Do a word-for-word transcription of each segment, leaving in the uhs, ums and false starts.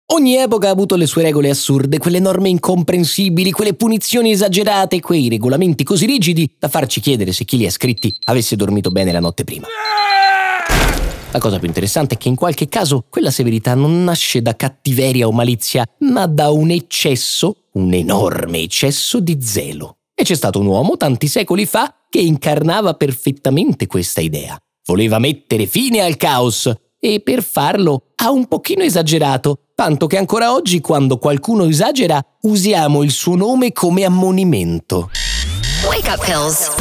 Ogni epoca ha avuto le sue regole assurde, quelle norme incomprensibili, quelle punizioni esagerate, quei regolamenti così rigidi da farci chiedere se chi li ha scritti avesse dormito bene la notte prima. La cosa più interessante è che in qualche caso quella severità non nasce da cattiveria o malizia, ma da un eccesso, un enorme eccesso di zelo. E c'è stato un uomo tanti secoli fa che incarnava perfettamente questa idea. Voleva mettere fine al caos e per farlo ha un pochino esagerato, tanto che ancora oggi quando qualcuno esagera usiamo il suo nome come ammonimento. Wake up pills.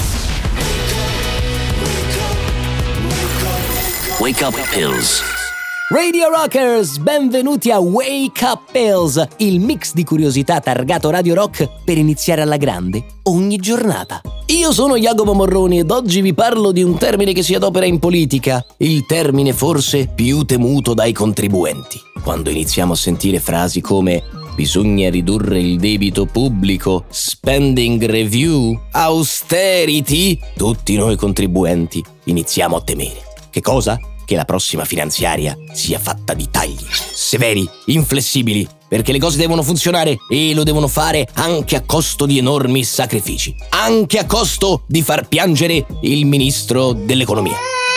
Wake up pills. Radio Rockers, benvenuti a Wake Up Pills, il mix di curiosità targato Radio Rock per iniziare alla grande ogni giornata. Io sono Jacopo Morroni ed oggi vi parlo di un termine che si adopera in politica, il termine forse più temuto dai contribuenti. Quando iniziamo a sentire frasi come bisogna ridurre il debito pubblico, spending review, austerity, tutti noi contribuenti iniziamo a temere. Che cosa? Che la prossima finanziaria sia fatta di tagli severi, inflessibili, perché le cose devono funzionare e lo devono fare anche a costo di enormi sacrifici, anche a costo di far piangere il ministro dell'economia.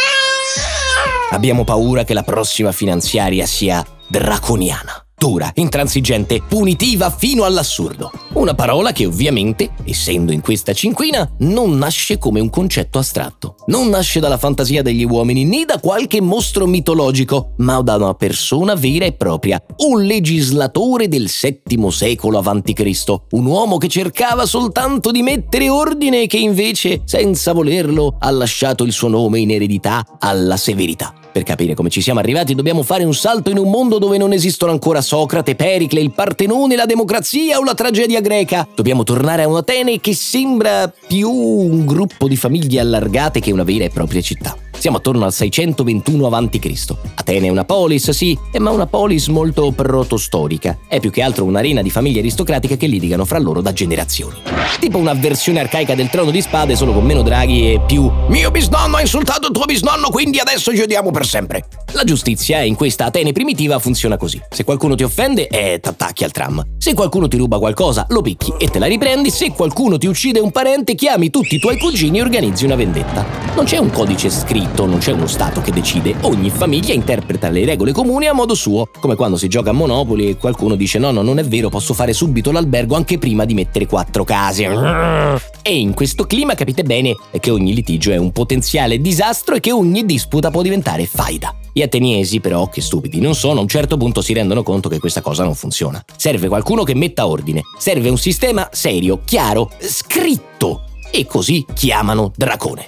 Abbiamo paura che la prossima finanziaria sia draconiana, dura, intransigente, punitiva fino all'assurdo. Una parola che ovviamente, essendo in questa cinquina, non nasce come un concetto astratto. Non nasce dalla fantasia degli uomini né da qualche mostro mitologico, ma da una persona vera e propria, un legislatore del settimo secolo avanti Cristo, un uomo che cercava soltanto di mettere ordine e che invece, senza volerlo, ha lasciato il suo nome in eredità alla severità. Per capire come ci siamo arrivati dobbiamo fare un salto in un mondo dove non esistono ancora Socrate, Pericle, il Partenone, la democrazia o la tragedia greca. Dobbiamo tornare a un Atene che sembra più un gruppo di famiglie allargate che una vera e propria città. Siamo attorno al seicentoventuno avanti Cristo Atene è una polis, sì, ma una polis molto protostorica. È più che altro un'arena di famiglie aristocratiche che litigano fra loro da generazioni. Tipo una versione arcaica del Trono di Spade, solo con meno draghi e più mio bisnonno ha insultato il tuo bisnonno, quindi adesso ci odiamo per sempre. La giustizia in questa Atene primitiva funziona così. Se qualcuno ti offende, eh, t'attacchi al tram. Se qualcuno ti ruba qualcosa, lo picchi e te la riprendi. Se qualcuno ti uccide un parente, chiami tutti i tuoi cugini e organizzi una vendetta. Non c'è un codice scritto, non c'è uno Stato che decide. Ogni famiglia interpreta le regole comuni a modo suo, come quando si gioca a Monopoli e qualcuno dice no, no, non è vero, posso fare subito l'albergo anche prima di mettere quattro case. E in questo clima capite bene che ogni litigio è un potenziale disastro e che ogni disputa può diventare faida. Gli ateniesi, però, che stupidi non sono, a un certo punto si rendono conto che questa cosa non funziona. Serve qualcuno che metta ordine, serve un sistema serio, chiaro, scritto, e così chiamano Dracone.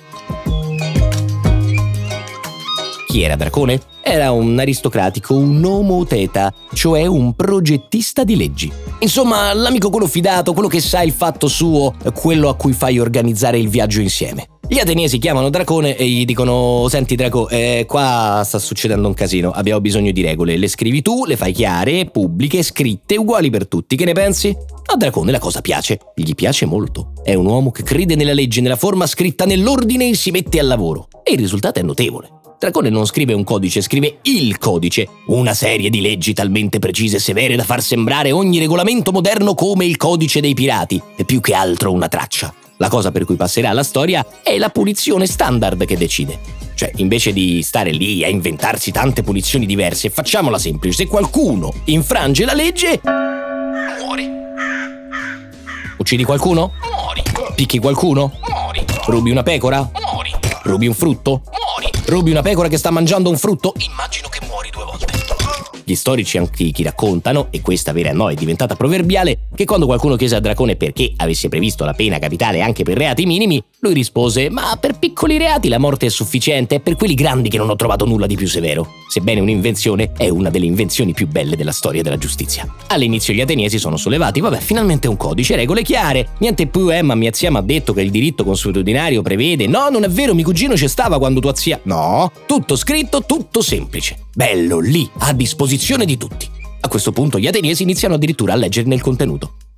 Chi era Dracone? Era un aristocratico, un homo theta, cioè un progettista di leggi. Insomma, l'amico quello fidato, quello che sa il fatto suo, quello a cui fai organizzare il viaggio insieme. Gli ateniesi chiamano Dracone e gli dicono senti Draco, eh, qua sta succedendo un casino, abbiamo bisogno di regole, le scrivi tu, le fai chiare, pubbliche, scritte, uguali per tutti, che ne pensi? A Dracone la cosa piace, gli piace molto. È un uomo che crede nella legge, nella forma scritta, nell'ordine e si mette al lavoro. E il risultato è notevole. Dracone non scrive un codice, scrive il codice, una serie di leggi talmente precise e severe da far sembrare ogni regolamento moderno come il codice dei pirati, e più che altro una traccia. La cosa per cui passerà alla storia è la punizione standard che decide. Cioè, invece di stare lì a inventarsi tante punizioni diverse, facciamola semplice. Se qualcuno infrange la legge, muori. Uccidi qualcuno? Muori. Picchi qualcuno? Muori. Rubi una pecora? Muori. Rubi un frutto? Muori. Rubi una pecora che sta mangiando un frutto? Immagino che muori due volte. Gli storici antichi raccontano, e questa vera no è diventata proverbiale, che quando qualcuno chiese a Dracone perché avesse previsto la pena capitale anche per reati minimi, lui rispose ma per piccoli reati la morte è sufficiente, è per quelli grandi che non ho trovato nulla di più severo. Sebbene un'invenzione, è una delle invenzioni più belle della storia della giustizia. All'inizio gli ateniesi sono sollevati, vabbè, finalmente un codice, regole chiare, niente più eh ma mia zia mi ha detto che il diritto consuetudinario prevede, no non è vero, mio cugino c'è stava quando tua zia, no, tutto scritto, tutto semplice. Bello, lì, a disposizione di tutti. A questo punto gli ateniesi iniziano addirittura a leggerne il contenuto.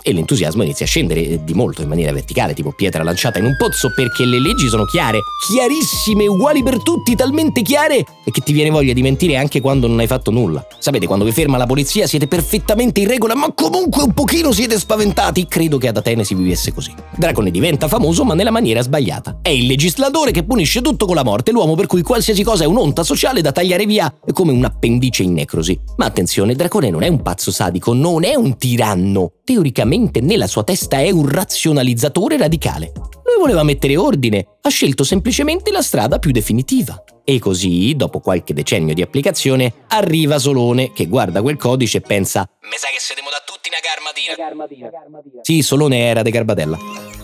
e l'entusiasmo inizia a scendere di molto in maniera verticale, tipo pietra lanciata in un pozzo, perché le leggi sono chiare, chiarissime, uguali per tutti, talmente chiare e che ti viene voglia di mentire anche quando non hai fatto nulla. Sapete, quando vi ferma la polizia siete perfettamente in regola, ma comunque un pochino siete spaventati. Credo che ad Atene si vivesse così. Dracone diventa famoso, ma nella maniera sbagliata. È il legislatore che punisce tutto con la morte, l'uomo per cui qualsiasi cosa è un'onta sociale da tagliare via come un appendice in necrosi. Ma attenzione, Dracone non è un pazzo sadico, non è un tiranno. Teoricamente nella sua testa è un razionalizzatore radicale. Lui voleva mettere ordine, ha scelto semplicemente la strada più definitiva. E così, dopo qualche decennio di applicazione, arriva Solone che guarda quel codice e pensa: me sa che sedemo da tutti una garmatina. Sì, Solone era de Garbatella.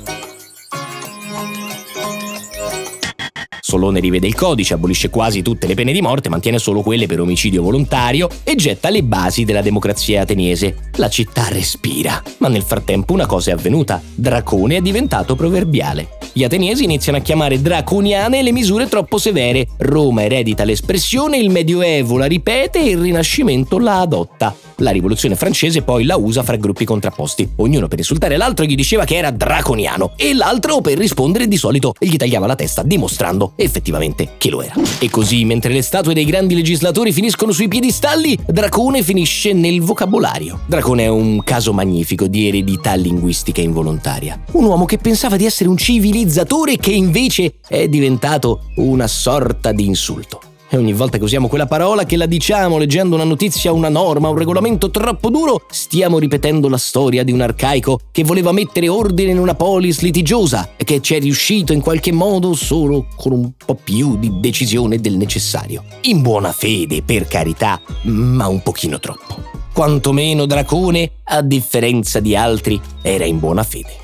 Solone rivede il codice, abolisce quasi tutte le pene di morte, mantiene solo quelle per omicidio volontario e getta le basi della democrazia ateniese. La città respira, ma nel frattempo una cosa è avvenuta: Dracone è diventato proverbiale. Gli ateniesi iniziano a chiamare draconiane le misure troppo severe. Roma eredita l'espressione, il Medioevo la ripete e il Rinascimento la adotta. La rivoluzione francese poi la usa fra gruppi contrapposti. Ognuno per insultare l'altro gli diceva che era draconiano e l'altro per rispondere di solito gli tagliava la testa, dimostrando effettivamente che lo era. E così, mentre le statue dei grandi legislatori finiscono sui piedistalli, Dracone finisce nel vocabolario. Dracone è un caso magnifico di eredità linguistica involontaria. Un uomo che pensava di essere un civilizzatore che invece è diventato una sorta di insulto. E ogni volta che usiamo quella parola, che la diciamo leggendo una notizia, una norma, un regolamento troppo duro, stiamo ripetendo la storia di un arcaico che voleva mettere ordine in una polis litigiosa e che ci è riuscito in qualche modo solo con un po' più di decisione del necessario. In buona fede, per carità, ma un pochino troppo. Quantomeno Dracone, a differenza di altri, era in buona fede.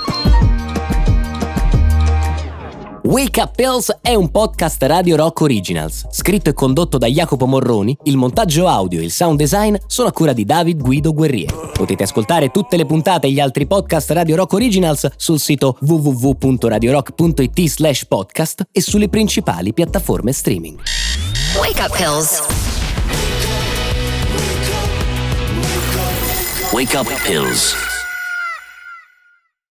Wake Up Pills è un podcast Radio Rock Originals, scritto e condotto da Jacopo Morroni. Il montaggio audio e il sound design sono a cura di David Guido Guerrieri. Potete ascoltare tutte le puntate e gli altri podcast Radio Rock Originals sul sito w w w punto radio rock punto i t slash podcast e sulle principali piattaforme streaming. Wake Up Pills. Wake Up Pills.